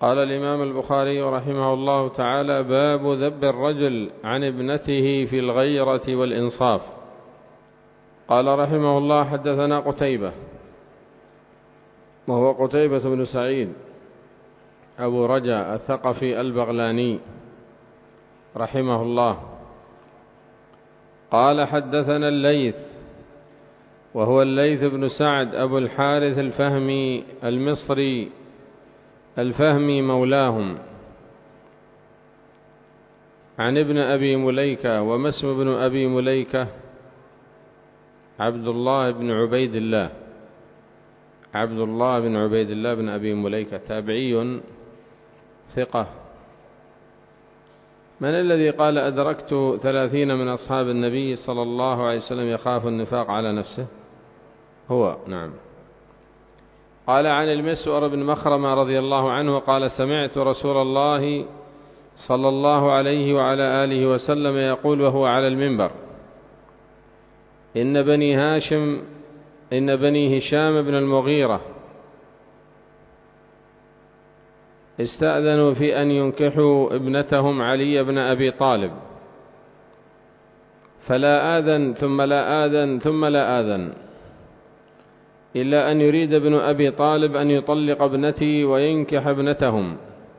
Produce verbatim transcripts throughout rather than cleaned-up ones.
قال الإمام البخاري رحمه الله تعالى: باب ذب الرجل عن ابنته في الغيرة والإنصاف. قال رحمه الله: حدثنا قتيبة، وهو قتيبة بن سعيد أبو رجاء الثقفي البغلاني رحمه الله. قال: حدثنا الليث، وهو الليث بن سعد أبو الحارث الفهمي المصري الفهمي مولاهم، عن ابن أبي مليكة. وما اسم ابن أبي مليكة؟ عبد الله بن عبيد الله عبد الله بن عبيد الله بن أبي مليكة، تابعي ثقة. من الذي قال: أدركت ثلاثين من أصحاب النبي صلى الله عليه وسلم يخاف النفاق على نفسه؟ هو، نعم. قال: عن المسور بن مخرمة رضي الله عنه قال: سمعت رسول الله صلى الله عليه وعلى آله وسلم يقول وهو على المنبر: إن بني هاشم إن بني هشام بن المغيرة استأذنوا في أن ينكحوا ابنتهم علي بن أبي طالب، فلا آذن ثم لا آذن ثم لا آذن، إلا أن يريد ابن أبي طالب أن يطلق ابنتي وينكح ابنتهم،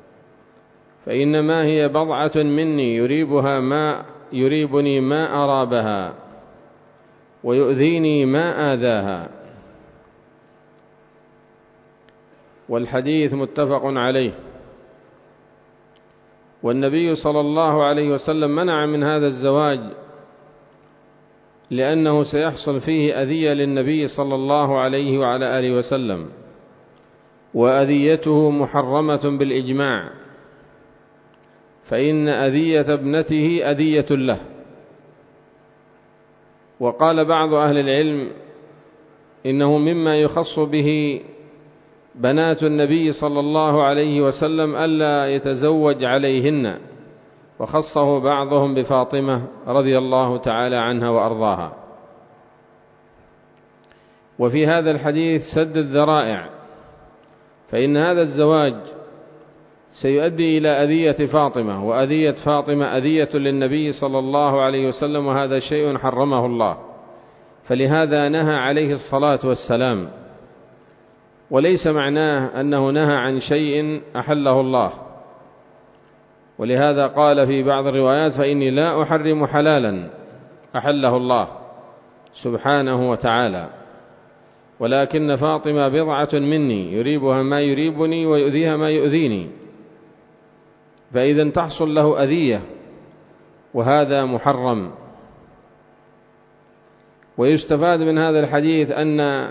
فإنما هي بضعة مني يريبها ما يريبني ما أرابها، ويؤذيني ما آذاها. والحديث متفق عليه. والنبي صلى الله عليه وسلم منع من هذا الزواج لأنه سيحصل فيه أذية للنبي صلى الله عليه وعلى آله وسلم، وأذيته محرمة بالإجماع، فإن أذية ابنته أذية له. وقال بعض أهل العلم إنه مما يخص به بنات النبي صلى الله عليه وسلم ألا يتزوج عليهن، وخصه بعضهم بفاطمة رضي الله تعالى عنها وأرضاها. وفي هذا الحديث سد الذرائع، فإن هذا الزواج سيؤدي إلى أذية فاطمة، وأذية فاطمة أذية للنبي صلى الله عليه وسلم، وهذا شيء حرمه الله، فلهذا نهى عليه الصلاة والسلام. وليس معناه أنه نهى عن شيء أحله الله، ولهذا قال في بعض الروايات: فإني لا أحرم حلالا أحله الله سبحانه وتعالى، ولكن فاطمة بضعة مني يريبها ما يريبني ويؤذيها ما يؤذيني، فإذا تحصل له أذية، وهذا محرم. ويستفاد من هذا الحديث أن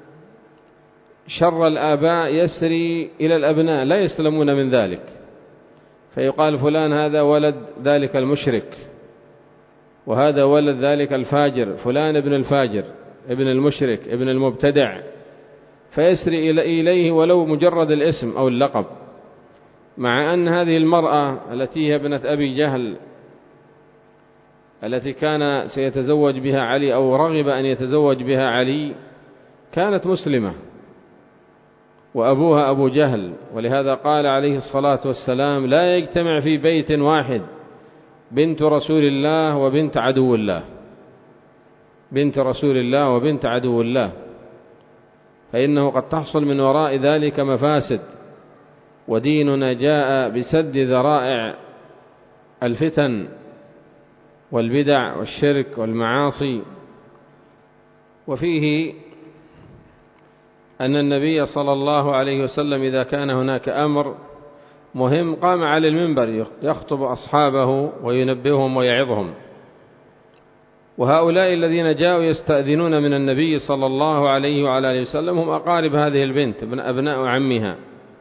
شر الآباء يسري إلى الأبناء، لا يسلمون من ذلك، فيقال فلان هذا ولد ذلك المشرك، وهذا ولد ذلك الفاجر، فلان ابن الفاجر، ابن المشرك، ابن المبتدع، فيسري إليه ولو مجرد الاسم أو اللقب. مع أن هذه المرأة التي هي ابنة أبي جهل التي كان سيتزوج بها علي أو رغب أن يتزوج بها علي كانت مسلمة، وأبوها أبو جهل، ولهذا قال عليه الصلاة والسلام: لا يجتمع في بيت واحد بنت رسول الله وبنت عدو الله بنت رسول الله وبنت عدو الله، فإنه قد تحصل من وراء ذلك مفاسد. وديننا جاء بسد ذرائع الفتن والبدع والشرك والمعاصي. وفيه أن النبي صلى الله عليه وسلم إذا كان هناك أمر مهم قام على المنبر يخطب أصحابه وينبههم ويعظهم. وهؤلاء الذين جاءوا يستأذنون من النبي صلى الله عليه وعلى آله وسلم هم أقارب هذه البنت، أبناء عمها،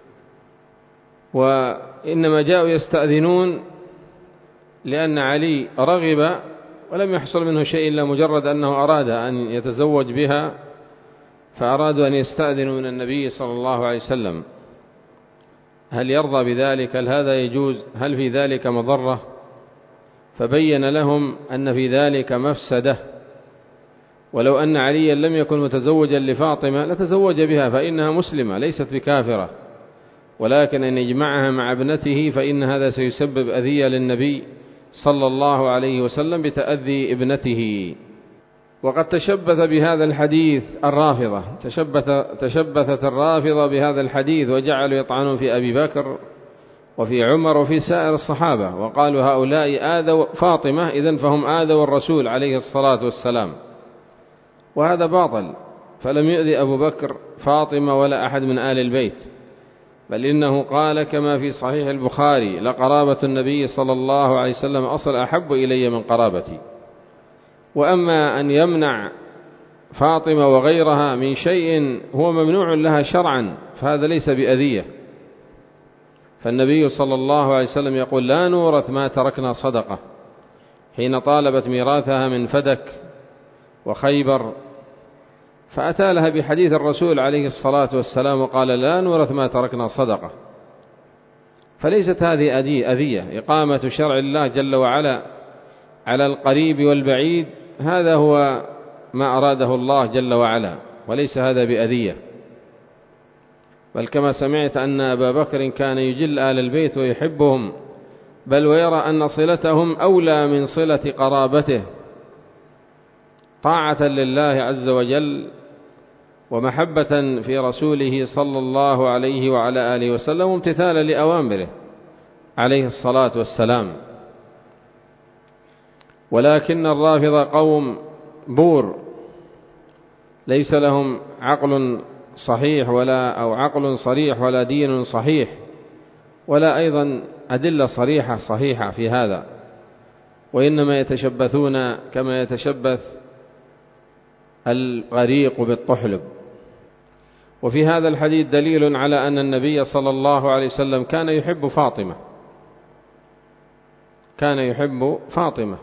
وإنما جاءوا يستأذنون لأن علي رغب ولم يحصل منه شيء إلا مجرد أنه أراد أن يتزوج بها، فأرادوا أن يستأذنوا من النبي صلى الله عليه وسلم. هل يرضى بذلك؟ هل هذا يجوز؟ هل في ذلك مضرة؟ فبين لهم أن في ذلك مفسدة، ولو أن عليا لم يكن متزوجا لفاطمة لتزوج بها، فإنها مسلمة ليست بكافرة، ولكن أن يجمعها مع ابنته فإن هذا سيسبب أذية للنبي صلى الله عليه وسلم بتأذي ابنته. وقد تشبث بهذا الحديث الرافضة، تشبث تشبثت الرافضة بهذا الحديث وجعلوا يطعنون في أبي بكر وفي عمر وفي سائر الصحابة، وقالوا هؤلاء آذوا فاطمة إذن فهم آذوا الرسول عليه الصلاة والسلام، وهذا باطل. فلم يؤذي أبو بكر فاطمة ولا أحد من آل البيت، بل إنه قال كما في صحيح البخاري: لقرابة النبي صلى الله عليه وسلم أصل أحب إلي من قرابتي. وأما أن يمنع فاطمة وغيرها من شيء هو ممنوع لها شرعا فهذا ليس بأذية. فالنبي صلى الله عليه وسلم يقول: لا نورث ما تركنا صدقة، حين طالبت ميراثها من فدك وخيبر، فأتى لها بحديث الرسول عليه الصلاة والسلام وقال: لا نورث ما تركنا صدقة. فليست هذه أذية. إقامة شرع الله جل وعلا على القريب والبعيد هذا هو ما أراده الله جل وعلا، وليس هذا بأذية. بل كما سمعت أن أبا بكر كان يجل آل البيت ويحبهم، بل ويرى أن صلتهم أولى من صلة قرابته، طاعة لله عز وجل ومحبة في رسوله صلى الله عليه وعلى آله وسلم، وامتثالا لأوامره عليه الصلاة والسلام. ولكن الرافضة قوم بور ليس لهم عقل صحيح ولا أو عقل صريح ولا دين صحيح ولا أيضا أدلة صريحة صحيحة في هذا، وإنما يتشبثون كما يتشبث الغريق بالطحلب. وفي هذا الحديث دليل على أن النبي صلى الله عليه وسلم كان يحب فاطمة، كان يحب فاطمة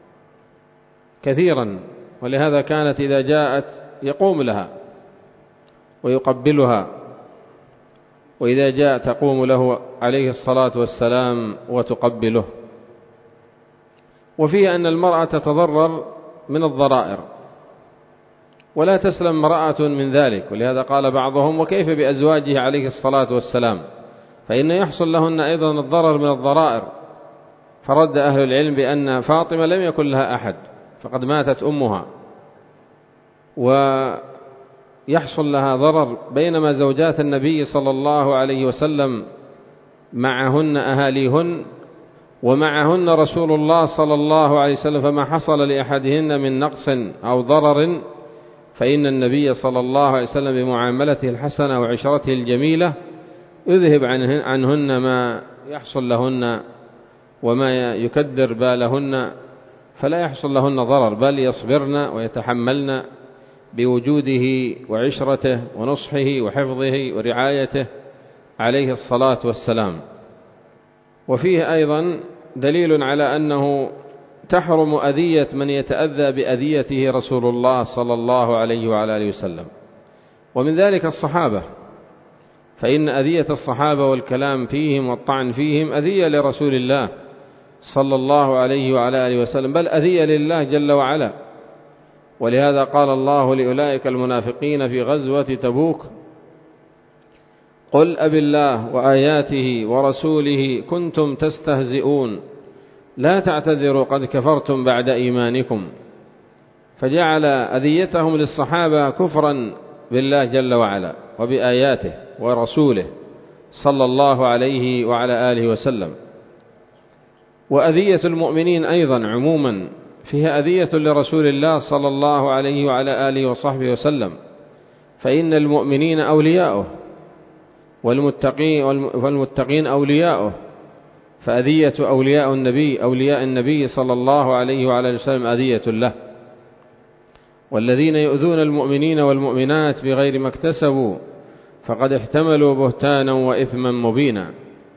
كثيرا، ولهذا كانت إذا جاءت يقوم لها ويقبلها، وإذا جاء تقوم له عليه الصلاة والسلام وتقبله. وفيه أن المرأة تتضرر من الضرائر ولا تسلم امرأة من ذلك، ولهذا قال بعضهم: وكيف بأزواجه عليه الصلاة والسلام، فإن يحصل لهن أيضا الضرر من الضرائر. فرد أهل العلم بأن فاطمة لم يكن لها أحد، فقد ماتت أمها، ويحصل لها ضرر، بينما زوجات النبي صلى الله عليه وسلم معهن أهاليهن ومعهن رسول الله صلى الله عليه وسلم، فما حصل لأحدهن من نقص أو ضرر فإن النبي صلى الله عليه وسلم بمعاملته الحسنة وعشرته الجميلة يذهب عنهن ما يحصل لهن وما يكدر بالهن، فلا يحصل لهن ضرر، بل يصبرن ويتحملن بوجوده وعشرته ونصحه وحفظه ورعايته عليه الصلاة والسلام. وفيه أيضا دليل على أنه تحرم أذية من يتأذى بأذيته رسول الله صلى الله عليه وعلى آله وسلم، ومن ذلك الصحابة، فإن أذية الصحابة والكلام فيهم والطعن فيهم أذية لرسول الله صلى الله عليه وعلى آله وسلم، بل أذية لله جل وعلا. ولهذا قال الله لأولئك المنافقين في غزوة تبوك: قل أب الله وآياته ورسوله كنتم تستهزئون لا تعتذروا قد كفرتم بعد إيمانكم. فجعل أذيتهم للصحابة كفرا بالله جل وعلا وبآياته ورسوله صلى الله عليه وعلى آله وسلم. وأذية المؤمنين أيضا عموما فيها أذية لرسول الله صلى الله عليه وعلى آله وصحبه وسلم، فإن المؤمنين أولياؤه والمتقين, والمتقين أولياؤه، فأذية أولياء النبي أولياء النبي صلى الله عليه وعلى آله وسلم أذية له. والذين يؤذون المؤمنين والمؤمنات بغير ما اكتسبوا فقد احتملوا بهتانا وإثما مبينا.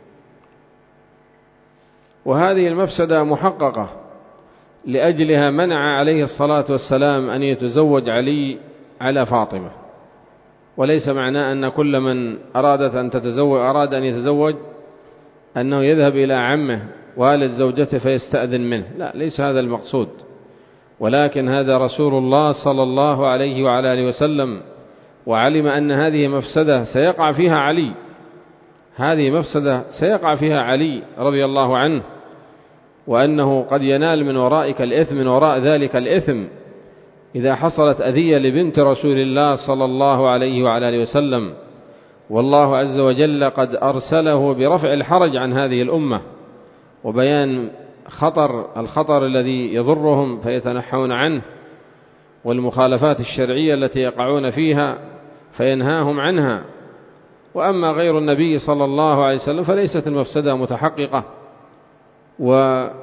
وهذه المفسدة محققة، لأجلها منع عليه الصلاة والسلام أن يتزوج علي على فاطمة. وليس معناه أن كل من أرادت أن تتزوج أراد أن يتزوج أنه يذهب إلى عمه والد زوجته فيستأذن منه، لا، ليس هذا المقصود. ولكن هذا رسول الله صلى الله عليه وعلى آله وسلم، وعلم أن هذه مفسدة سيقع فيها علي، هذه مفسدة سيقع فيها علي رضي الله عنه، وأنه قد ينال من ورائك الإثم، من وراء ذلك الإثم إذا حصلت أذية لبنت رسول الله صلى الله عليه وعلى آله وسلم، والله عز وجل قد أرسله برفع الحرج عن هذه الأمة وبيان خطر الخطر الذي يضرهم فيتنحون عنه، والمخالفات الشرعية التي يقعون فيها فينهاهم عنها. وأما غير النبي صلى الله عليه وسلم فليست المفسدة متحققة، ولا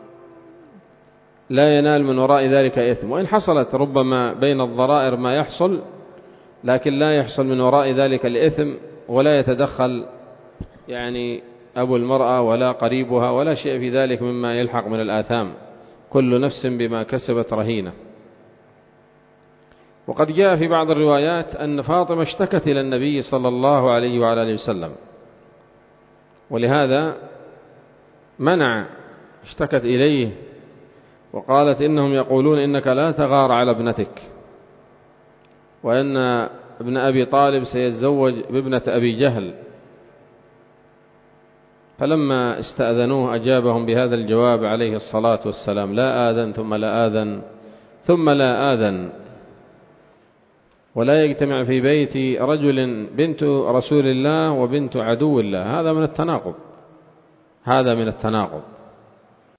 ينال من وراء ذلك إثم، وإن حصلت ربما بين الضرائر ما يحصل، لكن لا يحصل من وراء ذلك الإثم، ولا يتدخل يعني أبو المرأة ولا قريبها ولا شيء في ذلك مما يلحق من الآثام، كل نفس بما كسبت رهينة. وقد جاء في بعض الروايات أن فاطمة اشتكت إلى النبي صلى الله عليه وعلى آله وسلم، ولهذا منع، اشتكت إليه وقالت إنهم يقولون إنك لا تغار على ابنتك، وأن ابن أبي طالب سيتزوج بابنة أبي جهل. فلما استأذنوه أجابهم بهذا الجواب عليه الصلاة والسلام: لا آذن ثم لا آذن ثم لا آذن. ولا يجتمع في بيت رجل بنت رسول الله وبنت عدو الله، هذا من التناقض، هذا من التناقض.